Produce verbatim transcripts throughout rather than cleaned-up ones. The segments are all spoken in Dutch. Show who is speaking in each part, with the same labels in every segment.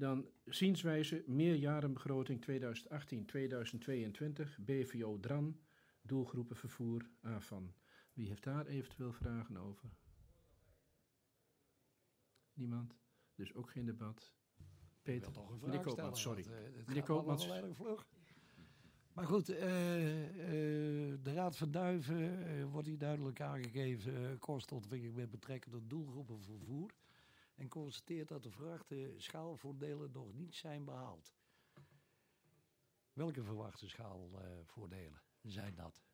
Speaker 1: Dan zienswijze meerjarenbegroting tweeduizend achttien tweeduizend tweeëntwintig, B V O Dran, doelgroepen vervoer, A F A N. Wie heeft daar eventueel vragen over? Niemand? Dus ook geen debat. Peter,
Speaker 2: Ik wil toch een
Speaker 1: meneer
Speaker 2: vraag
Speaker 1: Koopmans,
Speaker 2: stellen,
Speaker 1: sorry.
Speaker 2: want, uh, het
Speaker 1: Meneer
Speaker 2: gaat allemaal
Speaker 1: Koopmans.
Speaker 2: wel erg vlug. Maar goed, uh, uh, de Raad van Duiven uh, wordt hier duidelijk aangegeven uh, kostenontwikkeling met betrekking tot doelgroepen vervoer. En constateert dat de verwachte schaalvoordelen nog niet zijn behaald. Welke verwachte schaalvoordelen uh, zijn dat?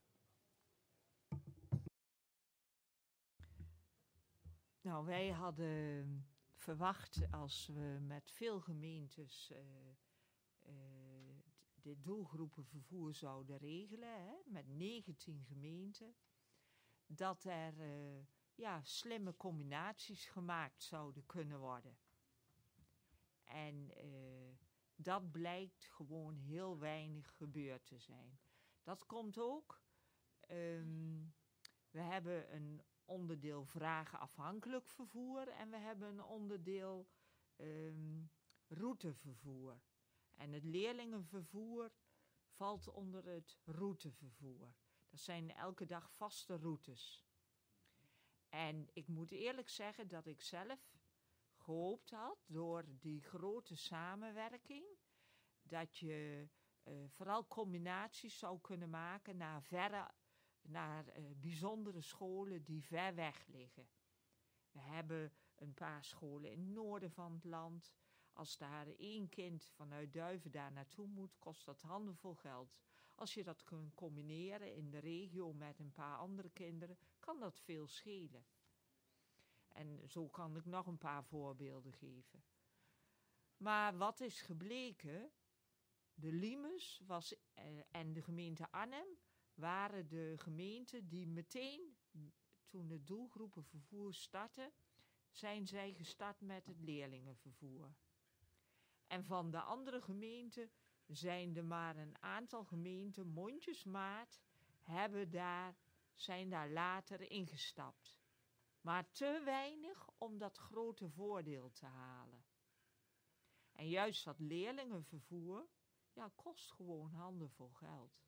Speaker 3: Nou, wij hadden verwacht als we met veel gemeentes uh, uh, de doelgroepenvervoer zouden regelen, hè, met negentien gemeenten, dat er uh, ja, slimme combinaties gemaakt zouden kunnen worden. En uh, dat blijkt gewoon heel weinig gebeurd te zijn. Dat komt ook. Um, we hebben een onderdeel vragenafhankelijk vervoer en we hebben een onderdeel um, routevervoer. En het leerlingenvervoer valt onder het routevervoer. Dat zijn elke dag vaste routes. En ik moet eerlijk zeggen dat ik zelf gehoopt had, door die grote samenwerking, dat je uh, vooral combinaties zou kunnen maken naar, verre, naar uh, bijzondere scholen die ver weg liggen. We hebben een paar scholen in het noorden van het land. Als daar één kind vanuit Duiven daar naartoe moet, kost dat handenvol geld. Als je dat kunt combineren in de regio met een paar andere kinderen, kan dat veel schelen. En zo kan ik nog een paar voorbeelden geven. Maar wat is gebleken? De Limes was, eh, en de gemeente Arnhem waren de gemeenten die meteen, toen het doelgroepenvervoer startte, zijn zij gestart met het leerlingenvervoer. En van de andere gemeenten zijn er maar een aantal gemeenten, mondjesmaat, hebben daar, zijn daar later ingestapt. Maar te weinig om dat grote voordeel te halen. En juist dat leerlingenvervoer, ja, kost gewoon handenvol geld.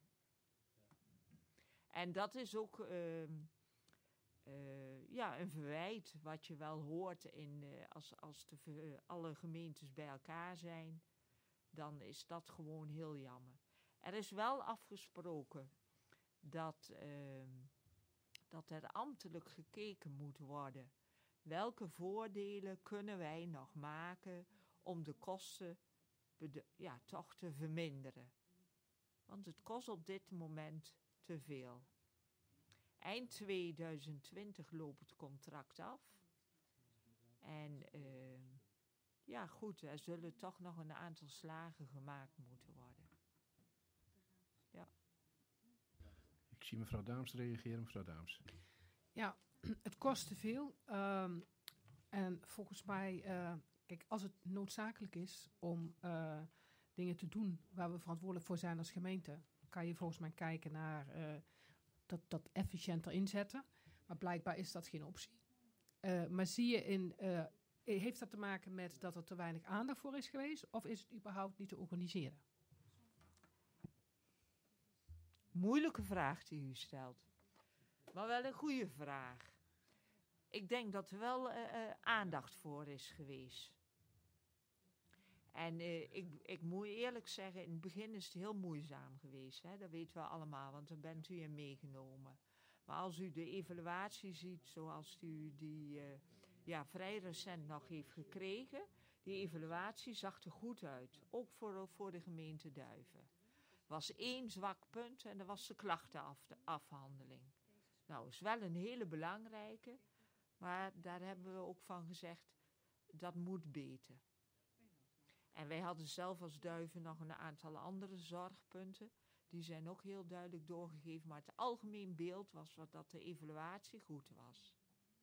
Speaker 3: En dat is ook uh, uh, ja, een verwijt wat je wel hoort in, uh, als, als de, uh, alle gemeentes bij elkaar zijn. Dan is dat gewoon heel jammer. Er is wel afgesproken dat, uh, dat er ambtelijk gekeken moet worden. Welke voordelen kunnen wij nog maken om de kosten bede- ja, toch te verminderen? Want het kost op dit moment te veel. Eind tweeduizend twintig loopt het contract af. En uh, ja, goed, er zullen toch nog een aantal slagen gemaakt moeten worden. Ja.
Speaker 1: Ik zie mevrouw Daams reageren. Mevrouw Daams.
Speaker 4: Ja, het kost te veel. Um, en volgens mij, uh, kijk, als het noodzakelijk is om uh, dingen te doen waar we verantwoordelijk voor zijn als gemeente, kan je volgens mij kijken naar uh, dat, dat efficiënter inzetten. Maar blijkbaar is dat geen optie. Uh, maar zie je in, uh, heeft dat te maken met dat er te weinig aandacht voor is geweest? Of is het überhaupt niet te organiseren?
Speaker 3: Moeilijke vraag die u stelt. Maar wel een goede vraag. Ik denk dat er wel uh, uh, aandacht voor is geweest. En uh, ik, ik moet eerlijk zeggen, in het begin is het heel moeizaam geweest. Hè? Dat weten we allemaal, want daar bent u in meegenomen. Maar als u de evaluatie ziet zoals u die uh, ja, vrij recent nog heeft gekregen, die evaluatie zag er goed uit. Ook voor, voor de gemeente Duiven. Er was één zwak punt en dat was de klachtenafhandeling. Nou, is wel een hele belangrijke, maar daar hebben we ook van gezegd, dat moet beter. En wij hadden zelf als Duiven nog een aantal andere zorgpunten. Die zijn ook heel duidelijk doorgegeven, maar het algemeen beeld was dat de evaluatie goed was.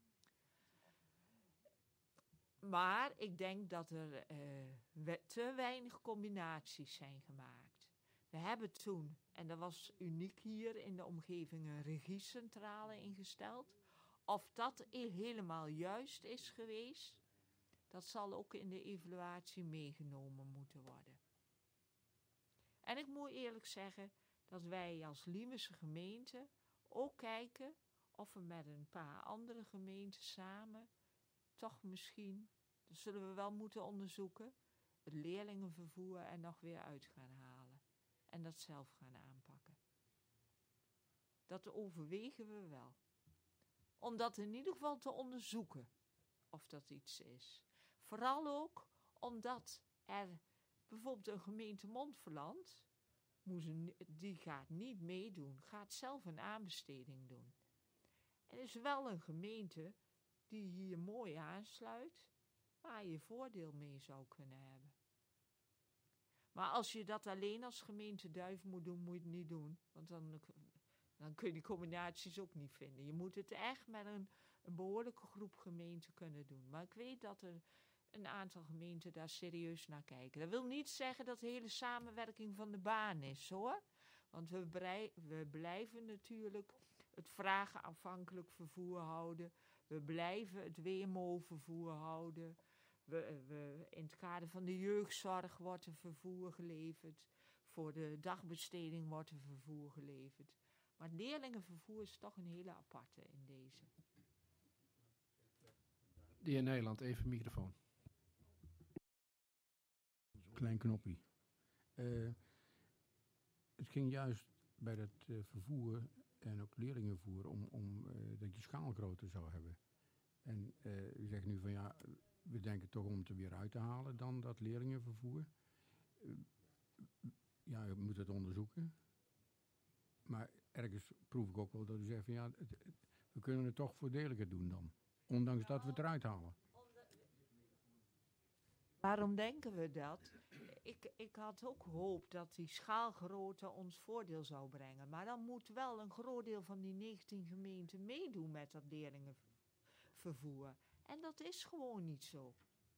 Speaker 3: Maar ik denk dat er uh, te weinig combinaties zijn gemaakt. We hebben toen, en dat was uniek hier in de omgeving, een regiecentrale ingesteld. Of dat helemaal juist is geweest, Dat zal ook in de evaluatie meegenomen moeten worden. En ik moet eerlijk zeggen dat wij als Liemerse gemeente ook kijken of we met een paar andere gemeenten samen toch misschien, dat zullen we wel moeten onderzoeken, het leerlingenvervoer er nog weer uit gaan halen. En dat zelf gaan aanpakken. Dat overwegen we wel. Om dat in ieder geval te onderzoeken of dat iets is. Vooral ook omdat er bijvoorbeeld een gemeente Montferland, die gaat niet meedoen, gaat zelf een aanbesteding doen. Er is wel een gemeente die hier mooi aansluit, waar je voordeel mee zou kunnen hebben. Maar als je dat alleen als gemeente Duif moet doen, moet je het niet doen. Want dan, dan kun je die combinaties ook niet vinden. Je moet het echt met een, een behoorlijke groep gemeenten kunnen doen. Maar ik weet dat er een aantal gemeenten daar serieus naar kijken. Dat wil niet zeggen dat de hele samenwerking van de baan is, hoor. Want we, brei- we blijven natuurlijk het vragenafhankelijk vervoer houden. We blijven het W M O-vervoer houden. We, we, in het kader van de jeugdzorg wordt er vervoer geleverd. Voor de dagbesteding wordt er vervoer geleverd. Maar leerlingenvervoer is toch een hele aparte in deze.
Speaker 1: De heer Nijland, even microfoon.
Speaker 5: Klein knopje. Uh, het ging juist bij dat uh, vervoer en ook leerlingenvervoer om, om uh, dat je schaal groter zou hebben. En uh, u zegt nu van ja, we denken toch om het er weer uit te halen dan dat leerlingenvervoer. Uh, ja, je moet het onderzoeken. Maar ergens proef ik ook wel dat u zegt van ja, het, het, we kunnen het toch voordeliger doen dan. Ondanks dat we het eruit halen.
Speaker 3: Waarom denken we dat? Ik, ik had ook hoop dat die schaalgrootte ons voordeel zou brengen. Maar dan moet wel een groot deel van die negentien gemeenten meedoen met dat leerlingenvervoer. En dat is gewoon niet zo.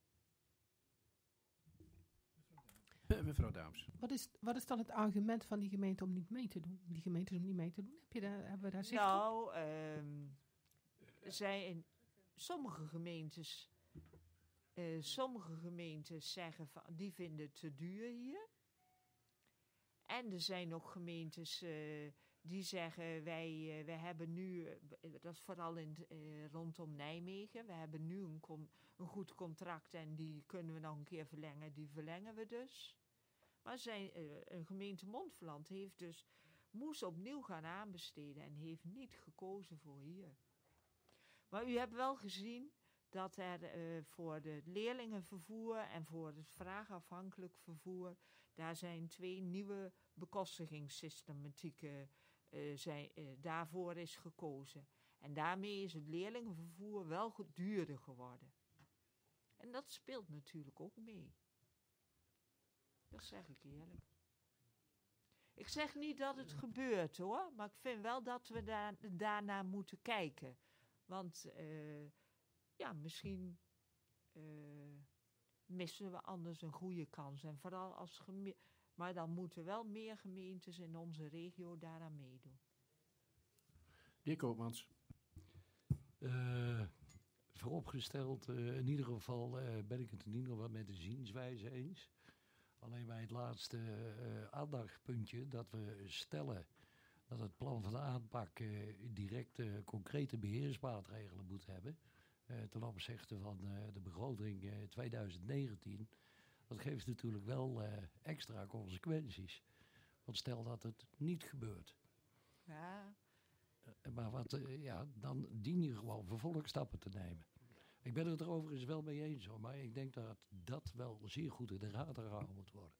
Speaker 1: Mevrouw Daams.
Speaker 4: Wat is, wat is dan het argument van die gemeente om niet mee te doen? Die gemeentes om niet mee te doen? Heb je daar, hebben we daar zicht op?
Speaker 3: Nou, um, zijn in sommige gemeentes... Uh, sommige gemeentes zeggen van, die vinden het te duur hier. En er zijn ook gemeentes uh, die zeggen, wij, uh, wij hebben nu, uh, dat is vooral in, uh, rondom Nijmegen, we hebben nu een, con- een goed contract en die kunnen we nog een keer verlengen, die verlengen we dus. Maar zijn, uh, een gemeente Montferland heeft dus, moest opnieuw gaan aanbesteden en heeft niet gekozen voor hier. Maar u hebt wel gezien dat er uh, voor het leerlingenvervoer en voor het vraagafhankelijk vervoer, daar zijn twee nieuwe bekostigingssystematieken, uh, zijn, uh, daarvoor is gekozen. En daarmee is het leerlingenvervoer wel goed duurder geworden. En dat speelt natuurlijk ook mee. Dat zeg ik eerlijk. Ik zeg niet dat het gebeurt hoor, maar ik vind wel dat we daar, daarnaar moeten kijken. Want uh, ja, misschien uh, missen we anders een goede kans. En vooral als geme- maar dan moeten wel meer gemeentes in onze regio daaraan meedoen.
Speaker 1: De heer Koopmans.
Speaker 2: Uh, vooropgesteld, uh, in ieder geval uh, ben ik het in ieder geval met de zienswijze eens. Alleen bij het laatste uh, aandachtpuntje dat we stellen dat het plan van de aanpak uh, direct uh, concrete beheersmaatregelen moet hebben. Uh, ten opzichte van uh, de begroting uh, twintig negentien. Dat geeft natuurlijk wel uh, extra consequenties. Want stel dat het niet gebeurt.
Speaker 3: Ja.
Speaker 2: Uh, maar wat, uh, ja, dan dien je gewoon vervolgstappen te nemen. Ik ben het er overigens wel mee eens hoor, maar ik denk dat dat wel zeer goed in de gaten gehouden moet worden.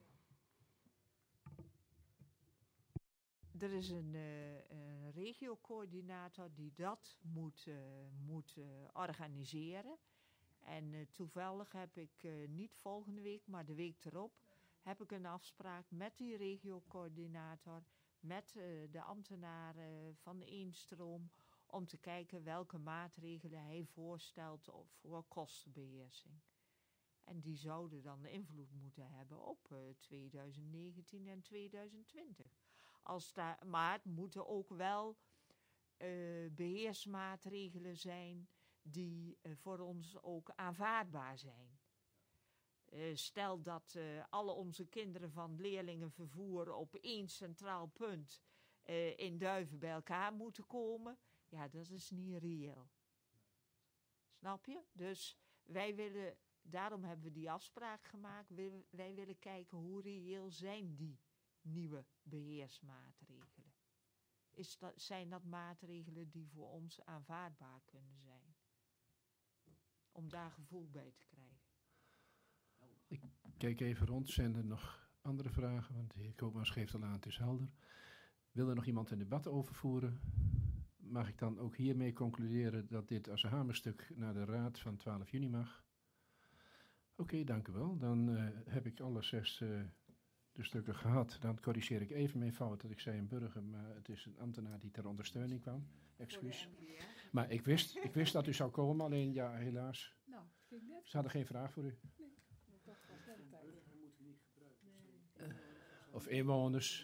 Speaker 3: Er is een, uh, een regiocoördinator die dat moet, uh, moet uh, organiseren. En uh, toevallig heb ik uh, niet volgende week, maar de week erop, heb ik een afspraak met die regiocoördinator, met uh, de ambtenaren van de Eenstroom, om te kijken welke maatregelen hij voorstelt voor kostenbeheersing. En die zouden dan invloed moeten hebben op uh, twintig negentien en twintig twintig. Als daar, maar het moeten ook wel uh, beheersmaatregelen zijn die uh, voor ons ook aanvaardbaar zijn. Uh, stel dat uh, alle onze kinderen van leerlingenvervoer op één centraal punt uh, in Duiven bij elkaar moeten komen. Ja, dat is niet reëel. Snap je? Dus wij willen, daarom hebben we die afspraak gemaakt. Wij, wij willen kijken hoe reëel zijn die nieuwe beheersmaatregelen. Is dat, zijn dat maatregelen die voor ons aanvaardbaar kunnen zijn? Om daar gevoel bij te krijgen.
Speaker 1: Ik kijk even rond. Zijn er nog andere vragen? Want de heer Koopmans geeft al aan, het is helder. Wil er nog iemand een debat overvoeren? Mag ik dan ook hiermee concluderen dat dit als een hamerstuk naar de raad van twaalf juni mag? Oké, okay, dank u wel. Dan uh, heb ik alle zes uh, de stukken gehad. Dan corrigeer ik even mijn fout dat ik zei een burger, maar het is een ambtenaar die ter ondersteuning kwam. Excuus. Maar ik wist, ik wist dat u zou komen, alleen ja, helaas.
Speaker 4: Nou, vind ik net.
Speaker 1: Ze hadden geen vraag voor u.
Speaker 4: Nee, dat was net de tijd.
Speaker 1: Uh, of inwoners.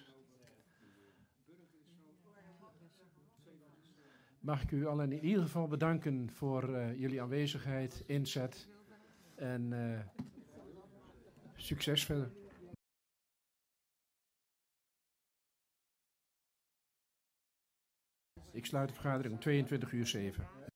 Speaker 1: Mag ik u allen in ieder geval bedanken voor uh, jullie aanwezigheid, inzet en uh, succes verder. Ik sluit de vergadering om tweeëntwintig uur zeven.